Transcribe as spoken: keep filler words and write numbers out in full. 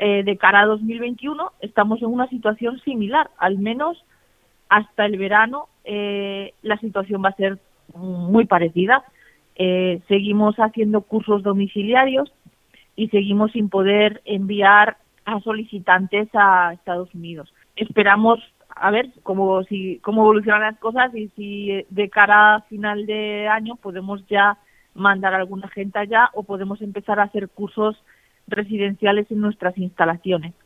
eh, de cara a dos mil veintiuno estamos en una situación similar, al menos hasta el verano eh, la situación va a ser muy parecida. Eh, seguimos haciendo cursos domiciliarios y seguimos sin poder enviar a solicitantes a Estados Unidos. Esperamos a ver cómo, si, cómo evolucionan las cosas y si de cara a final de año podemos ya mandar a alguna gente allá o podemos empezar a hacer cursos residenciales en nuestras instalaciones.